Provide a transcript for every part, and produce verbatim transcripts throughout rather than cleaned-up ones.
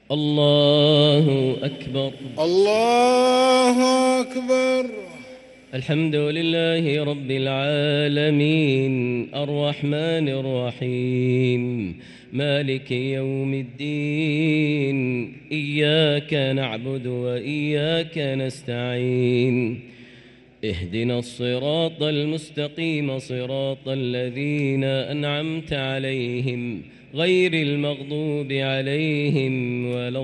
الله أكبر. الله أكبر. الحمد لله رب العالمين الرحمن الرحيم مالك يوم الدين إياك نعبد وإياك نستعين اهدنا الصراط المستقيم صراط الذين أنعمت عليهم غير المغضوب عليهم ولا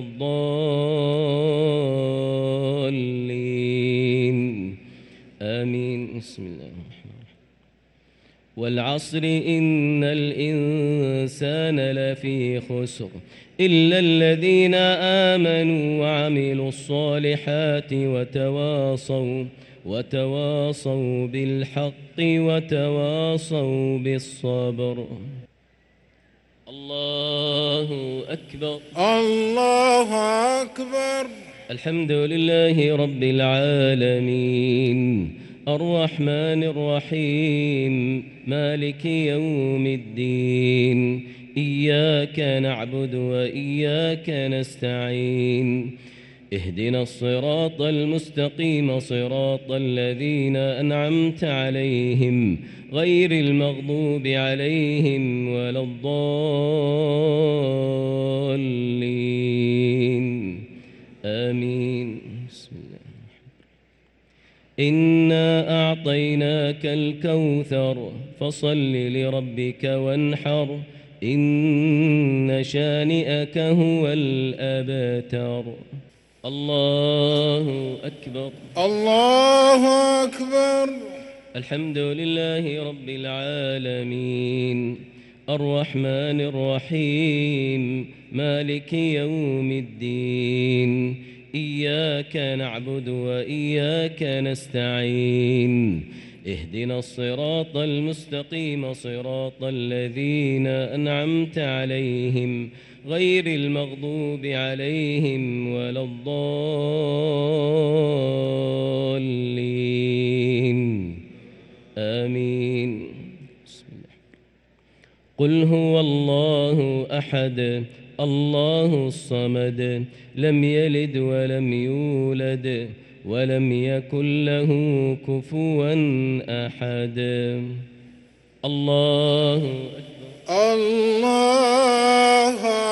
الضالين آمين. بسم الله الرحمن الرحيم. والعصر إن الإنسان لفي خسر إلا الذين آمنوا وعملوا الصالحات وتواصوا وتواصوا بالحق وتواصوا بالصبر. الله أكبر. الله أكبر. الحمد لله رب العالمين الرحمن الرحيم مالك يوم الدين إياك نعبد وإياك نستعين اهدنا الصراط المستقيم صراط الذين أنعمت عليهم غير المغضوب عليهم ولا الضالين آمين. بسم الله. إنا أعطيناك الكوثر فصل لربك وانحر إن شانئك هو الأبتر. الله أكبر. الله أكبر. الحمد لله رب العالمين الرحمن الرحيم مالك يوم الدين إياك نعبد وإياك نستعين اهدنا الصراط المستقيم صراط الذين أنعمت عليهم غير المغضوب عليهم ولا الضالين آمين. بسم الله. قل هو الله أحد الله الصمد لم يلد ولم يولد ولم يكن له كفوا أحد. الله أكبر. الله